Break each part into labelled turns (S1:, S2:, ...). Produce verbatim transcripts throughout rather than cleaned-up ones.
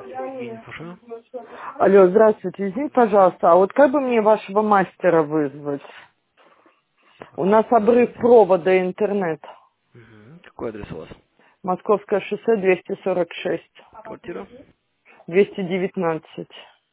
S1: Евгений, слушаю.
S2: Алло, здравствуйте, извините, пожалуйста, а вот как бы мне вашего мастера вызвать? У нас обрыв
S1: Так.
S2: провода интернет.
S1: Мгм. Какой адрес у вас?
S2: Московское шоссе двести сорок шесть,
S1: Квартира?
S2: двести девятнадцать.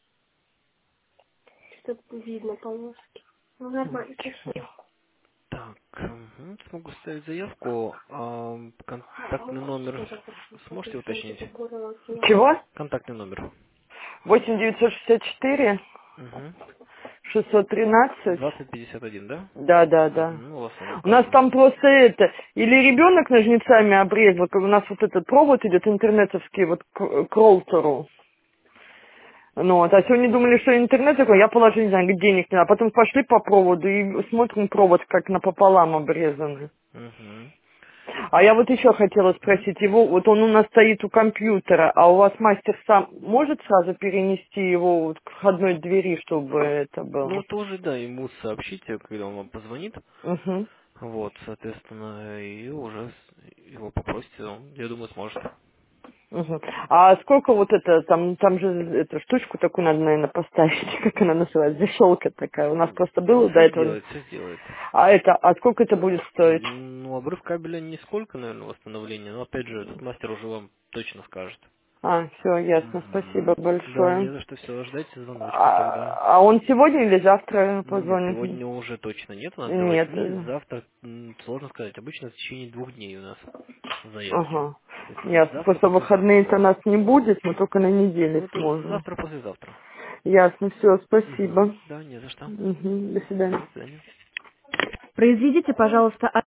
S3: Чтобы видно полоски. Ну, нормально, красиво.
S1: Так, мгм. Смогу ставить заявку. А, контактный номер сможете уточнить?
S2: Чего?
S1: Контактный номер.
S2: восемь девятьсот шестьдесят четыре
S1: Угу.
S2: шестьсот тринадцать.
S1: двадцать пятьдесят один, да?
S2: Да, да, да.
S1: Угу. У вас он
S2: У нас
S1: указан.
S2: там просто это, или ребенок ножницами обрезал, как у нас вот этот провод идет интернетовский, вот к, к роутеру. Ну вот, а сегодня думали, что интернет такой, я положил, не знаю, где денег не надо. А потом пошли по проводу и смотрим провод, как напополам обрезанный.
S1: Угу.
S2: А я вот еще хотела
S1: Угу.
S2: спросить, его, вот он у нас стоит у компьютера, а у вас мастер сам может сразу перенести его вот к входной двери, чтобы это было?
S1: Ну, тоже, да, ему сообщите, когда он вам позвонит.
S2: Угу.
S1: Вот, соответственно, и уже с- его попросите, он, я думаю, сможет.
S2: Угу. А сколько вот это, там, там же эту штучку такую надо, наверное, поставить, как она называется, защелка такая. У нас просто
S1: Ну,
S2: было до
S1: все
S2: этого.
S1: сделает, все сделает.
S2: А это, а сколько это будет стоить?
S1: Ну, обрыв кабеля нисколько, наверное, восстановления, но опять же, тут мастер уже вам точно скажет.
S2: А, все, ясно, спасибо
S1: Мгм. Да, не
S2: большое.
S1: за что, все, ждайте звоночка тогда.
S2: А, а он сегодня или завтра
S1: Нет,
S2: позвонит?
S1: сегодня уже точно нет, у нас первые
S2: Нет.
S1: дни,
S2: э,
S1: завтра, м, сложно сказать, обычно в течение двух дней у нас заявки.
S2: Ага.
S1: То есть
S2: Ясно.
S1: завтра,
S2: Просто
S1: послезавтра.
S2: выходные-то нас не будет, мы только на неделе
S1: Ну, это
S2: сможем.
S1: завтра, послезавтра.
S2: Ясно, все,
S1: Мгм.
S2: спасибо.
S1: Да, не за что.
S2: Мгм, до свидания.
S1: До свидания.
S3: Произведите, пожалуйста,